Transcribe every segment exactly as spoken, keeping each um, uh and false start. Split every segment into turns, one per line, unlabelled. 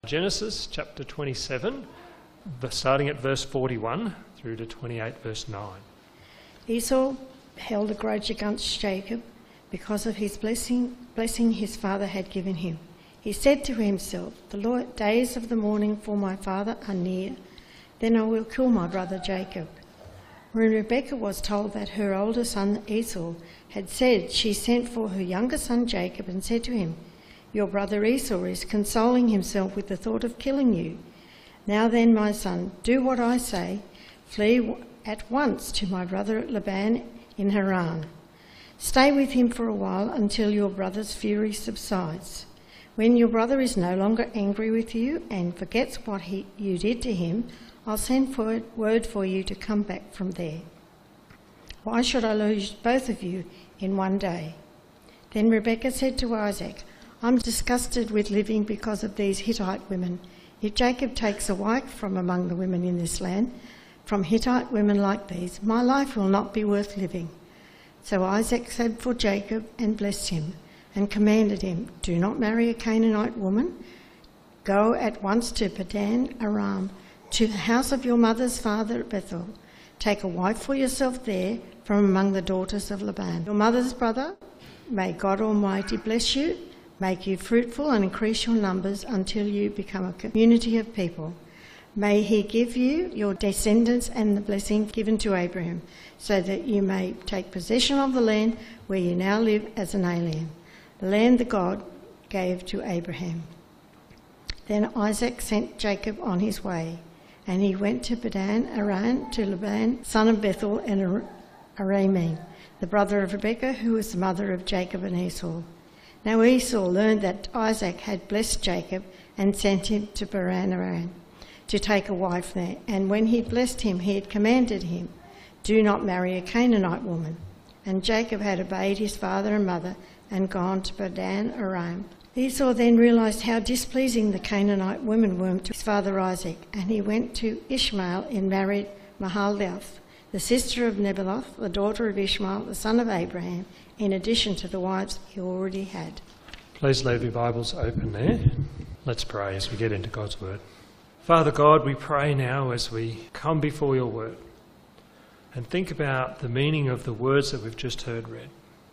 Genesis chapter twenty-seven, starting at verse forty-one through to twenty-eight, verse nine.
Esau held a grudge against Jacob because of his blessing, blessing his father had given him. He said to himself, "The Lord, days of the mourning for my father are near. Then I will kill my brother Jacob." When Rebekah was told that her older son Esau had said, she sent for her younger son Jacob and said to him, "Your brother Esau is consoling himself with the thought of killing you. Now then, my son, do what I say. Flee at once to my brother Laban in Haran. Stay with him for a while until your brother's fury subsides. When your brother is no longer angry with you and forgets what he, you did to him, I'll send for word for you to come back from there. Why should I lose both of you in one day?" Then Rebekah said to Isaac, "I'm disgusted with living because of these Hittite women. If Jacob takes a wife from among the women in this land, from Hittite women like these, my life will not be worth living." So Isaac sent for Jacob and blessed him, and commanded him, "Do not marry a Canaanite woman. Go at once to Padan Aram, to the house of your mother's father Bethuel. Take a wife for yourself there from among the daughters of Laban. Your mother's brother, may God Almighty bless you, make you fruitful and increase your numbers until you become a community of people. May he give you your descendants and the blessing given to Abraham, so that you may take possession of the land where you now live as an alien, the land that God gave to Abraham." Then Isaac sent Jacob on his way, and he went to Padan Aram to Laban, son of Bethuel and Aramean, the brother of Rebekah, who was the mother of Jacob and Esau. Now Esau learned that Isaac had blessed Jacob and sent him to Padan Aram to take a wife there. And when he blessed him, he had commanded him, "Do not marry a Canaanite woman." And Jacob had obeyed his father and mother and gone to Padan Aram. Esau then realised how displeasing the Canaanite women were to his father Isaac, and he went to Ishmael and married Mahalath, the sister of Nebaioth, the daughter of Ishmael, the son of Abraham, in addition to the wives he already had.
Please leave your Bibles open there. Let's pray as we get into God's word. Father God, we pray now as we come before your word and think about the meaning of the words that we've just heard read.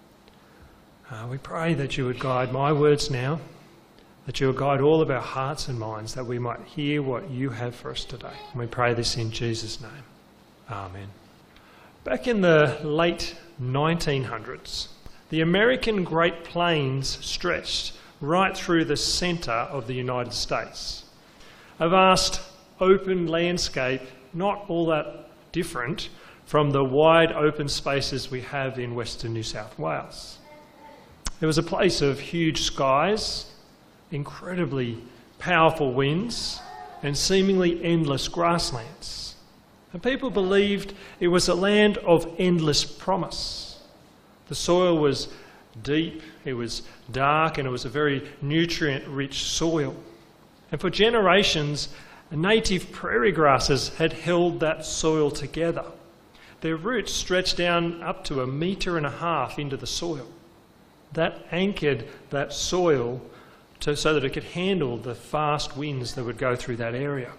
Uh, we pray that you would guide my words now, that you would guide all of our hearts and minds, that we might hear what you have for us today. And we pray this in Jesus' name. Amen. Back in the late nineteen hundreds, the American Great Plains stretched right through the centre of the United States. A vast open landscape, not all that different from the wide open spaces we have in Western New South Wales. It was a place of huge skies, incredibly powerful winds, and seemingly endless grasslands. And people believed it was a land of endless promise. The soil was deep, it was dark, and it was a very nutrient-rich soil. And for generations, native prairie grasses had held that soil together. Their roots stretched down up to a metre and a half into the soil. That anchored that soil to, so that it could handle the fast winds that would go through that area.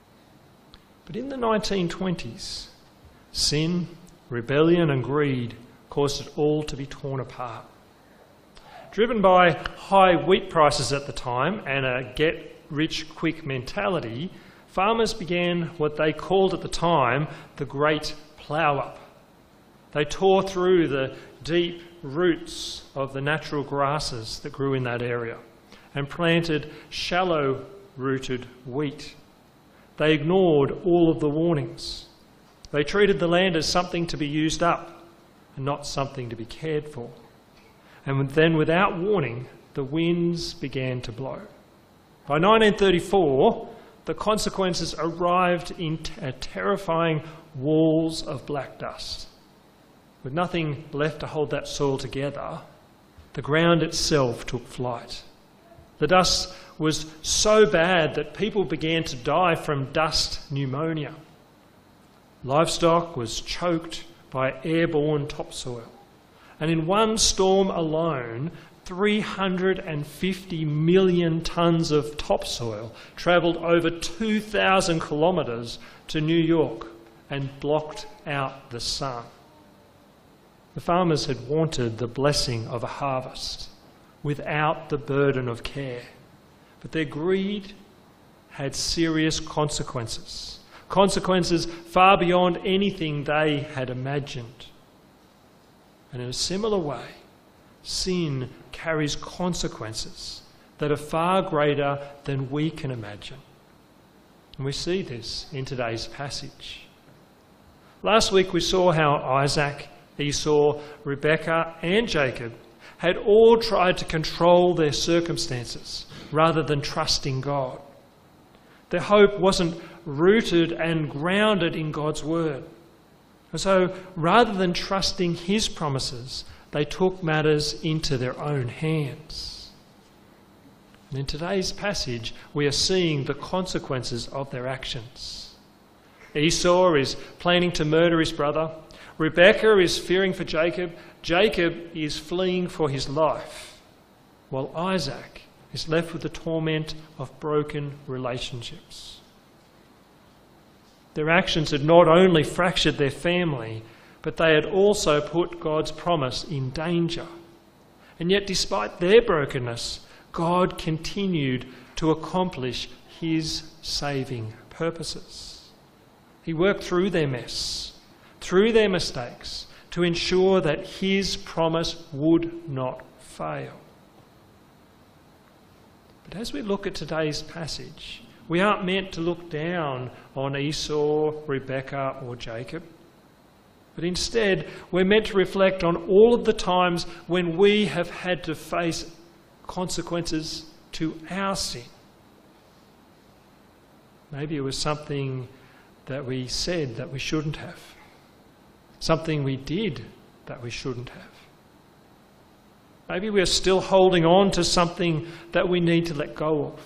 But in the nineteen twenties, sin, rebellion and greed caused it all to be torn apart. Driven by high wheat prices at the time and a get-rich-quick mentality, farmers began what they called at the time the Great Plough-Up. They tore through the deep roots of the natural grasses that grew in that area and planted shallow-rooted wheat. They ignored all of the warnings. They treated the land as something to be used up and not something to be cared for. And then, without warning, the winds began to blow. By nineteen thirty-four, the consequences arrived in t- terrifying walls of black dust. With nothing left to hold that soil together, the ground itself took flight. The dust was so bad that people began to die from dust pneumonia. Livestock was choked by airborne topsoil. And in one storm alone, three hundred fifty million tonnes of topsoil travelled over two thousand kilometres to New York and blocked out the sun. The farmers had wanted the blessing of a harvest without the burden of care, but their greed had serious consequences, consequences far beyond anything they had imagined. And in a similar way, sin carries consequences that are far greater than we can imagine. And we see this in today's passage. Last week we saw how Isaac, Esau, Rebekah and Jacob had all tried to control their circumstances rather than trusting God. Their hope wasn't rooted and grounded in God's word. And so rather than trusting his promises, they took matters into their own hands. And in today's passage, we are seeing the consequences of their actions. Esau is planning to murder his brother. Rebekah is fearing for Jacob. Jacob is fleeing for his life, while Isaac is left with the torment of broken relationships. Their actions had not only fractured their family, but they had also put God's promise in danger. And yet, despite their brokenness, God continued to accomplish his saving purposes. He worked through their mess, through their mistakes, to ensure that his promise would not fail. But as we look at today's passage, we aren't meant to look down on Esau, Rebekah, or Jacob. But instead, we're meant to reflect on all of the times when we have had to face consequences to our sin. Maybe it was something that we said that we shouldn't have. Something we did that we shouldn't have. Maybe we're still holding on to something that we need to let go of.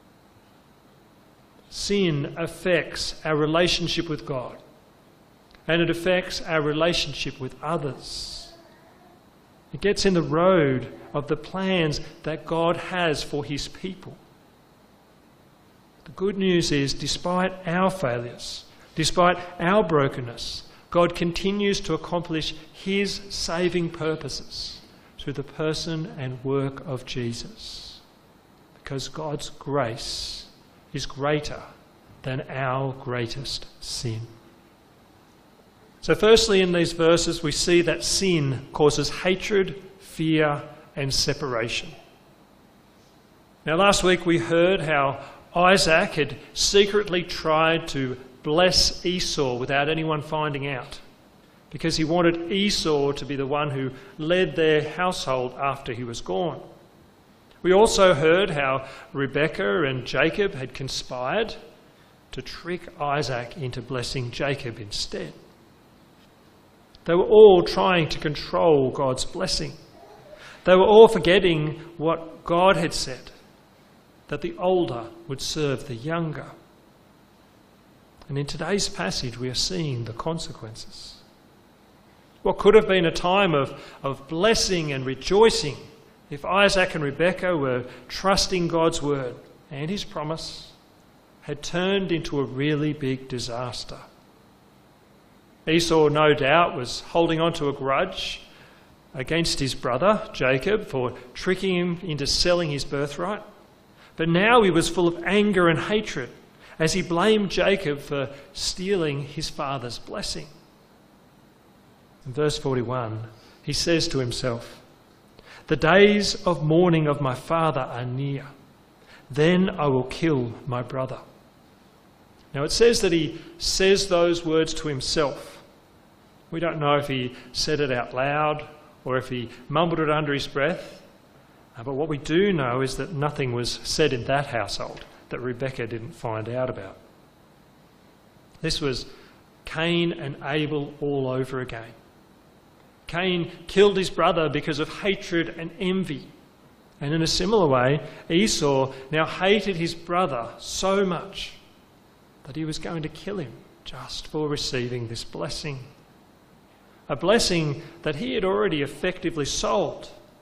Sin affects our relationship with God, and it affects our relationship with others. It gets in the road of the plans that God has for his people. The good news is, despite our failures, despite our brokenness, God continues to accomplish his saving purposes through the person and work of Jesus. Because God's grace is greater than our greatest sin. So firstly, in these verses, we see that sin causes hatred, fear, and separation. Now, last week we heard how Isaac had secretly tried to bless Esau without anyone finding out, because he wanted Esau to be the one who led their household after he was gone. We also heard how Rebekah and Jacob had conspired to trick Isaac into blessing Jacob instead. They were all trying to control God's blessing. They were all forgetting what God had said, that the older would serve the younger. And in today's passage, we are seeing the consequences. What could have been a time of, of blessing and rejoicing if Isaac and Rebekah were trusting God's word and his promise, had turned into a really big disaster. Esau, no doubt, was holding on to a grudge against his brother, Jacob, for tricking him into selling his birthright. But now he was full of anger and hatred as he blamed Jacob for stealing his father's blessing. In verse forty-one, he says to himself, "The days of mourning of my father are near. Then I will kill my brother." Now it says that he says those words to himself. We don't know if he said it out loud or if he mumbled it under his breath. Uh, but what we do know is that nothing was said in that household that Rebekah didn't find out about. This was Cain and Abel all over again. Cain killed his brother because of hatred and envy. And in a similar way, Esau now hated his brother so much that he was going to kill him just for receiving this blessing. A blessing that he had already effectively sold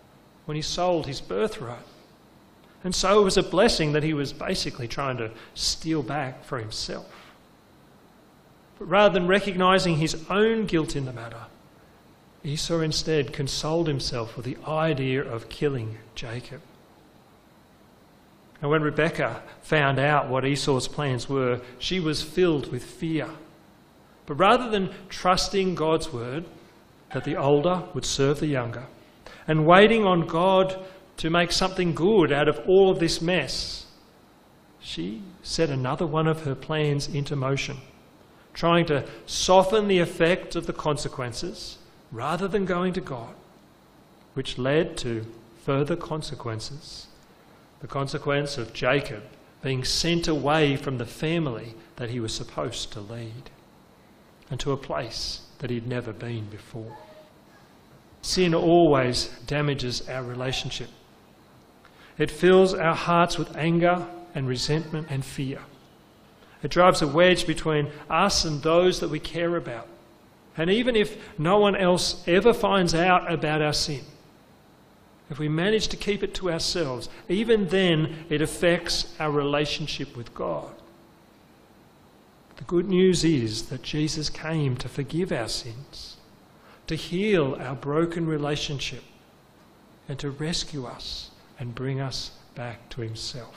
when he sold his birthright. And so it was a blessing that he was basically trying to steal back for himself. But rather than recognising his own guilt in the matter, Esau instead consoled himself with the idea of killing Jacob. And when Rebekah found out what Esau's plans were, she was filled with fear. But rather than trusting God's word, that the older would serve the younger, and waiting on God to make something good out of all of this mess, she set another one of her plans into motion, trying to soften the effect of the consequences rather than going to God, which led to further consequences. The consequence of Jacob being sent away from the family that he was supposed to lead, and to a place that he'd never been before. Sin always damages our relationship. It fills our hearts with anger and resentment and fear. It drives a wedge between us and those that we care about. And even if no one else ever finds out about our sin, if we manage to keep it to ourselves, even then it affects our relationship with God. The good news is that Jesus came to forgive our sins, to heal our broken relationship, and to rescue us and bring us back to himself.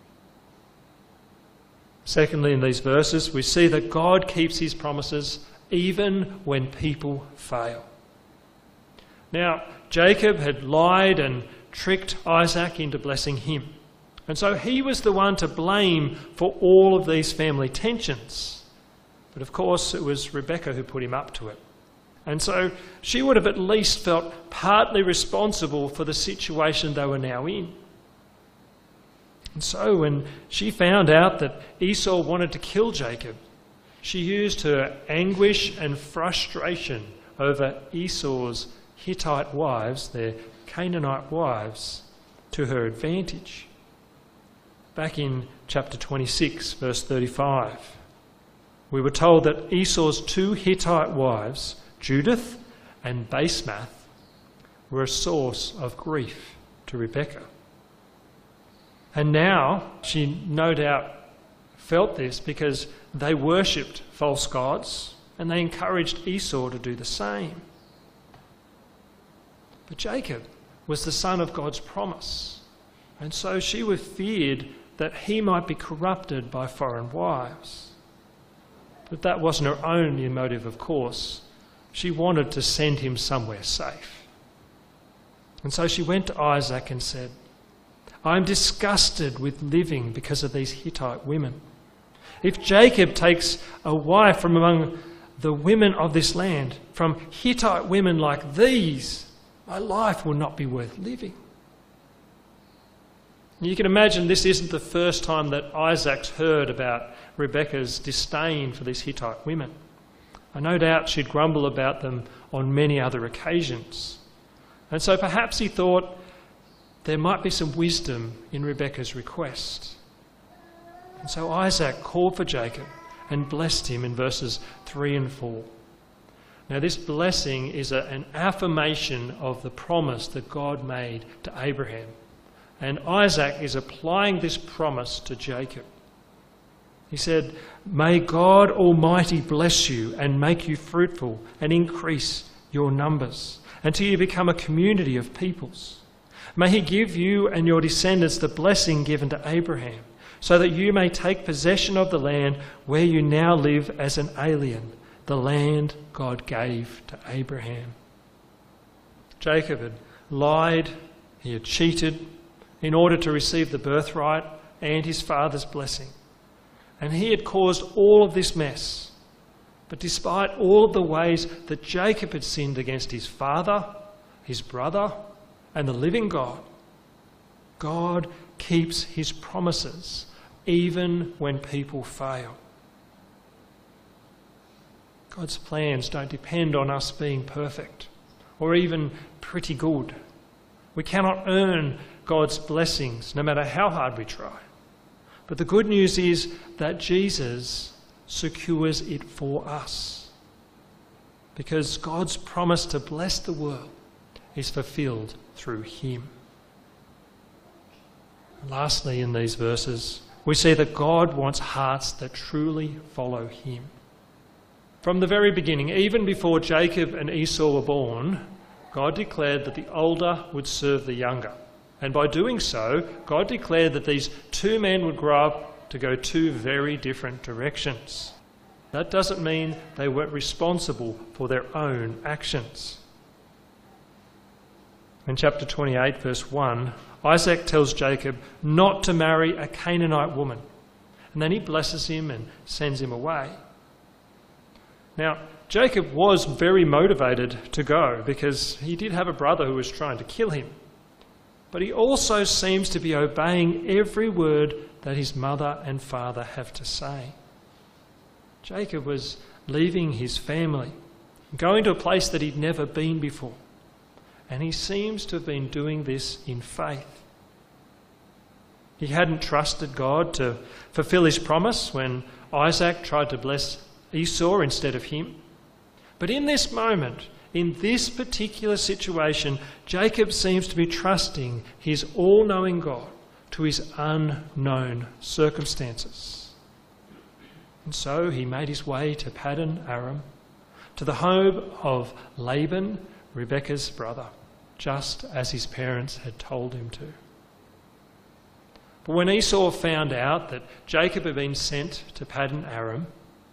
Secondly, in these verses, we see that God keeps his promises even when people fail. Now, Jacob had lied and tricked Isaac into blessing him. And so he was the one to blame for all of these family tensions. But of course, it was Rebekah who put him up to it. And so she would have at least felt partly responsible for the situation they were now in. And so when she found out that Esau wanted to kill Jacob, she used her anguish and frustration over Esau's Hittite wives, their Canaanite wives, to her advantage. Back in chapter twenty-six, verse thirty-five, we were told that Esau's two Hittite wives, Judith and Basemath, were a source of grief to Rebekah. And now she no doubt felt this because they worshipped false gods and they encouraged Esau to do the same. But Jacob was the son of God's promise, and so she was feared that he might be corrupted by foreign wives. But that wasn't her only motive, of course. She wanted to send him somewhere safe. And so she went to Isaac and said, "I am disgusted with living because of these Hittite women. If Jacob takes a wife from among the women of this land, from Hittite women like these, my life will not be worth living." You can imagine this isn't the first time that Isaac's heard about Rebekah's disdain for these Hittite women. And no doubt she'd grumble about them on many other occasions. And so perhaps he thought there might be some wisdom in Rebekah's request. And so Isaac called for Jacob and blessed him in verses three and four. Now this blessing is a, an affirmation of the promise that God made to Abraham. And Isaac is applying this promise to Jacob. He said, "May God Almighty bless you and make you fruitful and increase your numbers until you become a community of peoples. May he give you and your descendants the blessing given to Abraham, so that you may take possession of the land where you now live as an alien, the land God gave to Abraham." Jacob had lied, he had cheated in order to receive the birthright and his father's blessing. And he had caused all of this mess. But despite all of the ways that Jacob had sinned against his father, his brother, and the living God, God keeps his promises even when people fail. God's plans don't depend on us being perfect or even pretty good. We cannot earn God's blessings no matter how hard we try. But the good news is that Jesus secures it for us. Because God's promise to bless the world is fulfilled through him. And lastly, in these verses, we see that God wants hearts that truly follow him. From the very beginning, even before Jacob and Esau were born, God declared that the older would serve the younger. And by doing so, God declared that these two men would grow up to go two very different directions. That doesn't mean they weren't responsible for their own actions. In chapter twenty-eight, verse one, Isaac tells Jacob not to marry a Canaanite woman. And then he blesses him and sends him away. Now, Jacob was very motivated to go because he did have a brother who was trying to kill him. But he also seems to be obeying every word that his mother and father have to say. Jacob was leaving his family, going to a place that he'd never been before. And he seems to have been doing this in faith. He hadn't trusted God to fulfill his promise when Isaac tried to bless Esau instead of him. But in this moment, in this particular situation, Jacob seems to be trusting his all-knowing God to his unknown circumstances. And so he made his way to Paddan Aram, to the home of Laban, Rebekah's brother, just as his parents had told him to. But when Esau found out that Jacob had been sent to Paddan Aram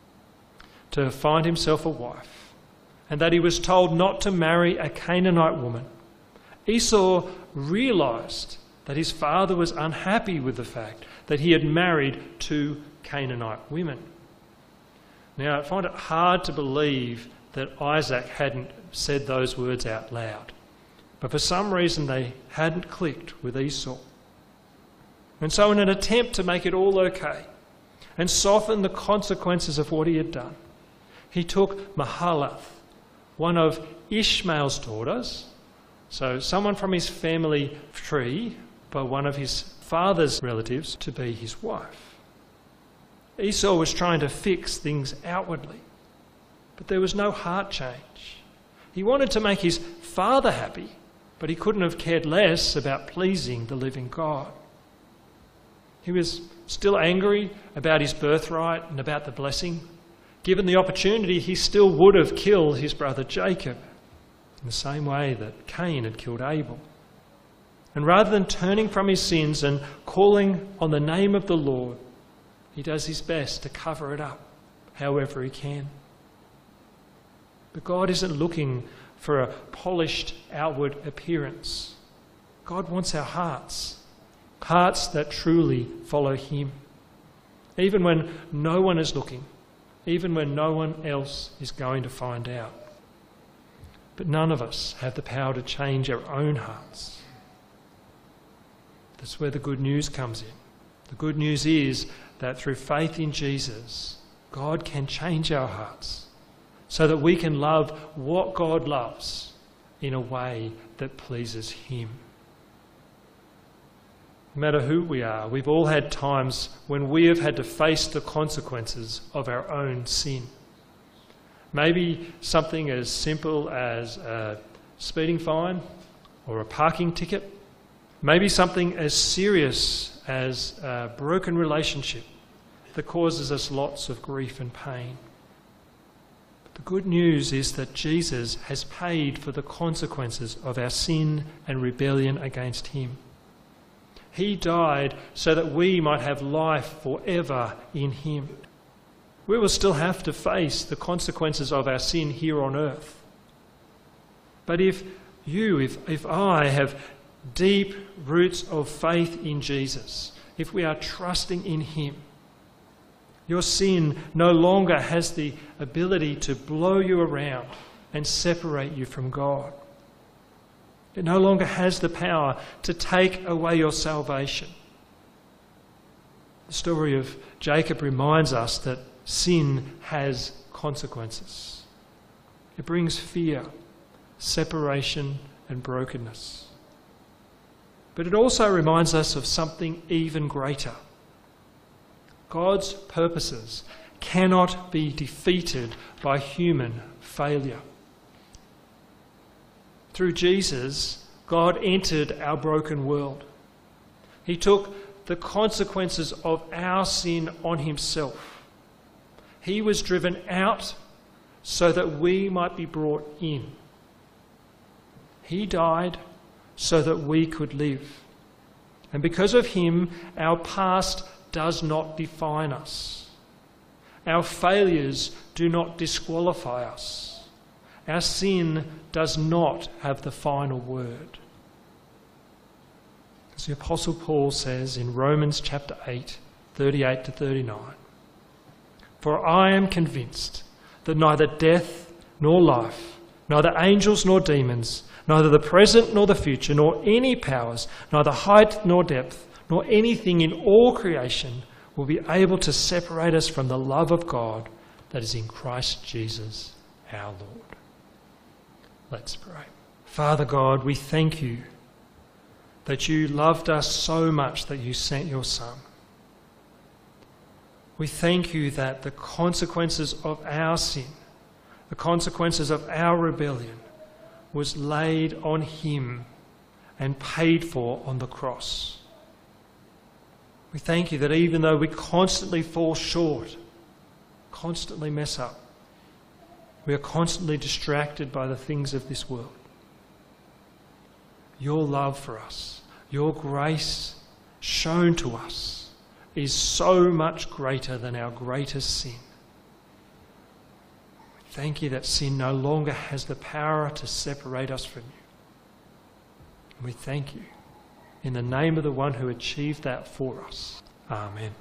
to find himself a wife, and that he was told not to marry a Canaanite woman, Esau realised that his father was unhappy with the fact that he had married two Canaanite women. Now, I find it hard to believe that Isaac hadn't said those words out loud. But for some reason they hadn't clicked with Esau. And so in an attempt to make it all okay and soften the consequences of what he had done, he took Mahalath, one of Ishmael's daughters, so someone from his family tree, but one of his father's relatives, to be his wife. Esau was trying to fix things outwardly, but there was no heart change. He wanted to make his father happy, but he couldn't have cared less about pleasing the living God. He was still angry about his birthright and about the blessing. Given the opportunity, he still would have killed his brother Jacob in the same way that Cain had killed Abel. And rather than turning from his sins and calling on the name of the Lord, he does his best to cover it up however he can. But God isn't looking for a polished outward appearance. God wants our hearts, hearts that truly follow him. Even when no one is looking, even when no one else is going to find out. But none of us have the power to change our own hearts. That's where the good news comes in. The good news is that through faith in Jesus, God can change our hearts so that we can love what God loves in a way that pleases him. No matter who we are, we've all had times when we have had to face the consequences of our own sin. Maybe something as simple as a speeding fine or a parking ticket. Maybe something as serious as a broken relationship that causes us lots of grief and pain. But the good news is that Jesus has paid for the consequences of our sin and rebellion against him. He died so that we might have life forever in him. We will still have to face the consequences of our sin here on earth. But if you, if, if I have deep roots of faith in Jesus, if we are trusting in him, your sin no longer has the ability to blow you around and separate you from God. It no longer has the power to take away your salvation. The story of Jacob reminds us that sin has consequences. It brings fear, separation, and brokenness. But it also reminds us of something even greater. God's purposes cannot be defeated by human failure. Through Jesus, God entered our broken world. He took the consequences of our sin on himself. He was driven out so that we might be brought in. He died so that we could live. And because of him, our past does not define us. Our failures do not disqualify us. Our sin does not have the final word. As the Apostle Paul says in Romans chapter eight, thirty-eight to thirty-nine, "For I am convinced that neither death nor life, neither angels nor demons, neither the present nor the future, nor any powers, neither height nor depth, nor anything in all creation will be able to separate us from the love of God that is in Christ Jesus our Lord." Let's pray. Father God, we thank you that you loved us so much that you sent your Son. We thank you that the consequences of our sin, the consequences of our rebellion, was laid on him and paid for on the cross. We thank you that even though we constantly fall short, constantly mess up, we are constantly distracted by the things of this world, your love for us, your grace shown to us is so much greater than our greatest sin. Thank you that sin no longer has the power to separate us from you. And we thank you in the name of the one who achieved that for us. Amen.